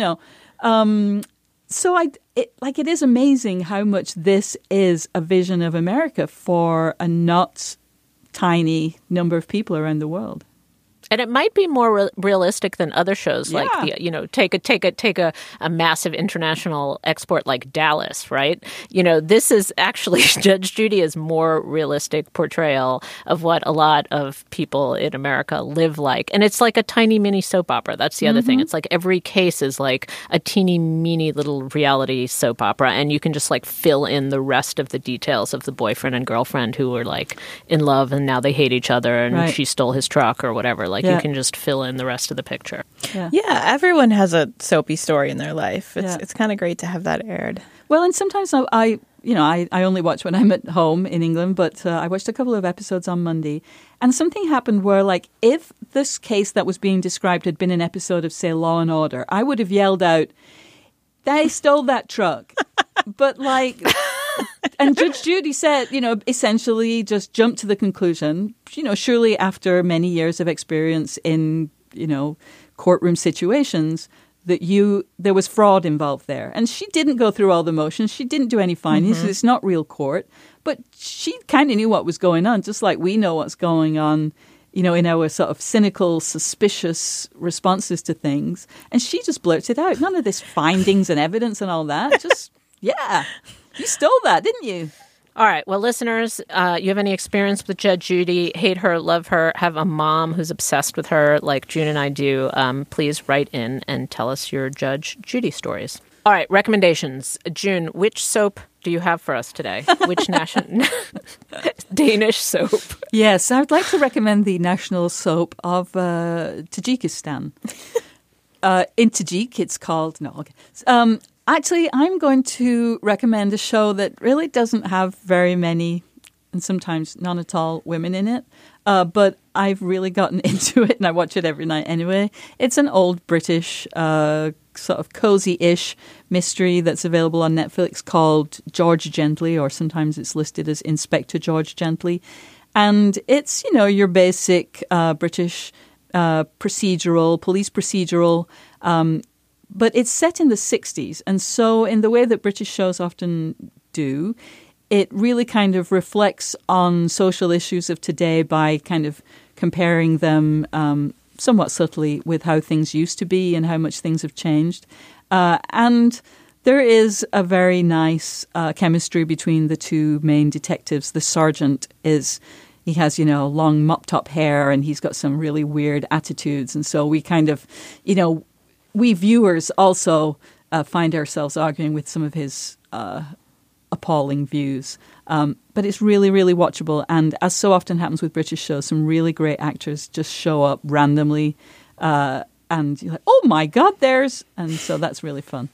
So it is amazing how much this is a vision of America for a not tiny number of people around the world. And it might be more realistic than other shows, like take a massive international export like Dallas, right? This is actually Judge Judy is more realistic portrayal of what a lot of people in America live like, and it's like a tiny mini soap opera. That's the other thing. It's like every case is like a teeny meeny little reality soap opera, and you can just like fill in the rest of the details of the boyfriend and girlfriend who were like in love and now they hate each other and she stole his truck or whatever. Like you can just fill in the rest of the picture. Yeah, everyone has a soapy story in their life. It's kind of great to have that aired. Well, and sometimes I only watch when I'm at home in England, but I watched a couple of episodes on Monday, and something happened where, like, if this case that was being described had been an episode of, say, Law and Order, I would have yelled out, They stole that truck. But like, and Judge Judy said, essentially just jumped to the conclusion, surely after many years of experience in, courtroom situations, that there was fraud involved there. And she didn't go through all the motions. She didn't do any findings. Mm-hmm. It's not real court. But she kind of knew what was going on, just like we know what's going on, in our sort of cynical, suspicious responses to things. And she just blurted out, none of this findings and evidence and all that. Just, yeah, you stole that, didn't you? All right. Well, listeners, you have any experience with Judge Judy? Hate her, love her, have a mom who's obsessed with her like June and I do. Please write in and tell us your Judge Judy stories. All right. Recommendations. June, which soap do you have for us today? Which national Danish soap? Yes, I would like to recommend the national soap of Tajikistan. In Tajik, it's called... No, okay. Actually, I'm going to recommend a show that really doesn't have very many, and sometimes none at all, women in it. But I've really gotten into it, and I watch it every night anyway. It's an old British, sort of cozy-ish mystery that's available on Netflix called George Gently, or sometimes it's listed as Inspector George Gently. And it's, your basic British police procedural, but it's set in the 60s. And so in the way that British shows often do, it really kind of reflects on social issues of today by kind of comparing them somewhat subtly with how things used to be and how much things have changed. And there is a very nice chemistry between the two main detectives. The sergeant he has, long mop-top hair, and he's got some really weird attitudes. And so we kind of, we viewers also find ourselves arguing with some of his appalling views. But it's really, really watchable. And as so often happens with British shows, some really great actors just show up randomly. And you're like, oh my God, and so that's really fun.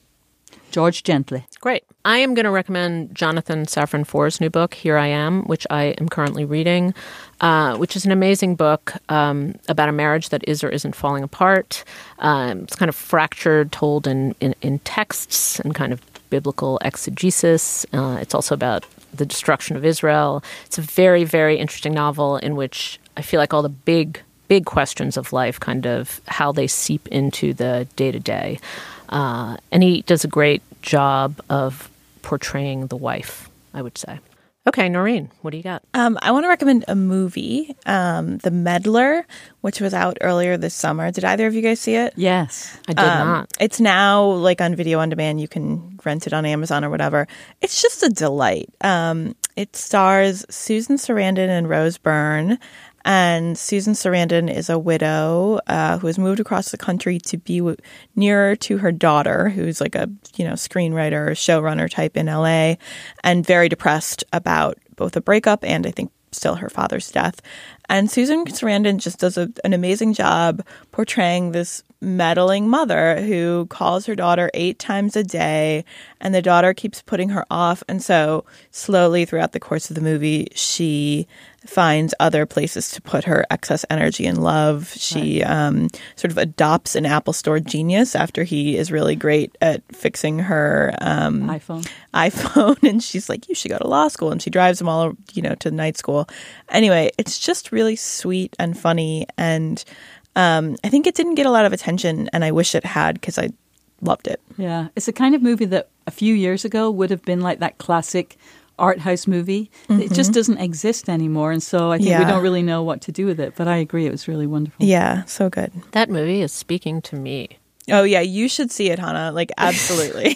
George Gently. Great. I am going to recommend Jonathan Safran Foer's new book, Here I Am, which I am currently reading, which is an amazing book about a marriage that is or isn't falling apart. It's kind of fractured, told in texts and kind of biblical exegesis. It's also about the destruction of Israel. It's a very, very interesting novel in which I feel like all the big questions of life, kind of how they seep into the day-to-day. And he does a great job of portraying the wife, I would say. Okay, Noreen, what do you got? I want to recommend a movie, The Meddler, which was out earlier this summer. Did either of you guys see it? Yes. I did not. It's now on video on demand. You can rent it on Amazon or whatever. It's just a delight. It stars Susan Sarandon and Rose Byrne. And Susan Sarandon is a widow who has moved across the country to be nearer to her daughter, who's like a screenwriter, showrunner type in LA, and very depressed about both a breakup and I think still her father's death. And Susan Sarandon just does an amazing job portraying this meddling mother who calls her daughter 8 times a day, and the daughter keeps putting her off. And so slowly throughout the course of the movie, she finds other places to put her excess energy and love. She sort of adopts an Apple Store genius after he is really great at fixing her iPhone. And she's like, you should go to law school. And she drives him all, to night school. Anyway, it's just really sweet and funny. And I think it didn't get a lot of attention, and I wish it had because I loved it. Yeah. It's a kind of movie that a few years ago would have been like that classic art house movie. Mm-hmm. It just doesn't exist anymore. And so I think we don't really know what to do with it. But I agree. It was really wonderful. Yeah, so good. That movie is speaking to me. Oh, yeah. You should see it, Hannah. Absolutely.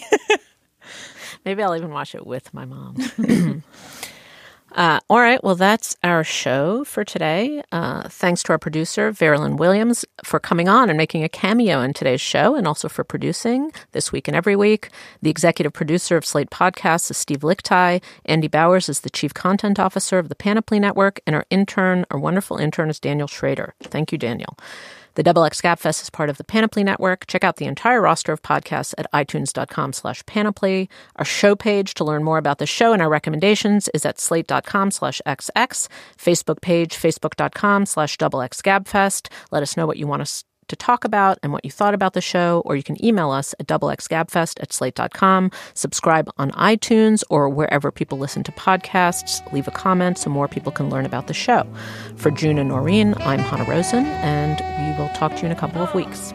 Maybe I'll even watch it with my mom. All right. Well, that's our show for today. Thanks to our producer, Verilyn Williams, for coming on and making a cameo in today's show, and also for producing This Week and Every Week. The executive producer of Slate Podcasts is Steve Lichtai. Andy Bowers is the chief content officer of the Panoply Network, and our wonderful intern is Daniel Schrader. Thank you, Daniel. The XX Gabfest is part of the Panoply Network. Check out the entire roster of podcasts at itunes.com/panoply. Our show page to learn more about the show and our recommendations is at slate.com/xx. Facebook page, facebook.com/XXGabfest. Let us know what you want us to talk about and what you thought about the show, or you can email us at doublexgabfest@slate.com. Subscribe on iTunes or wherever people listen to podcasts. Leave a comment so more people can learn about the show. For June and Noreen, I'm Hannah Rosen, and we will talk to you in a couple of weeks.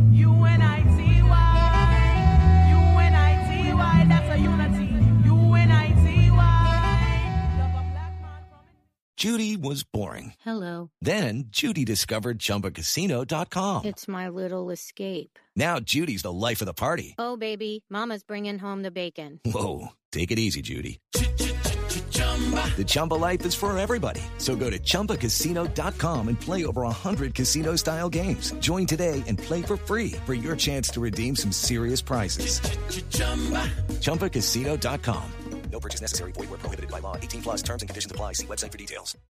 Judy was boring. Hello. Then Judy discovered ChumbaCasino.com. It's my little escape. Now Judy's the life of the party. Oh, baby, mama's bringing home the bacon. Whoa, take it easy, Judy. The Chumba life is for everybody. So go to ChumbaCasino.com and play over 100 casino-style games. Join today and play for free for your chance to redeem some serious prizes. ChumbaCasino.com. No purchase necessary. Void where prohibited by law. 18+ terms and conditions apply. See website for details.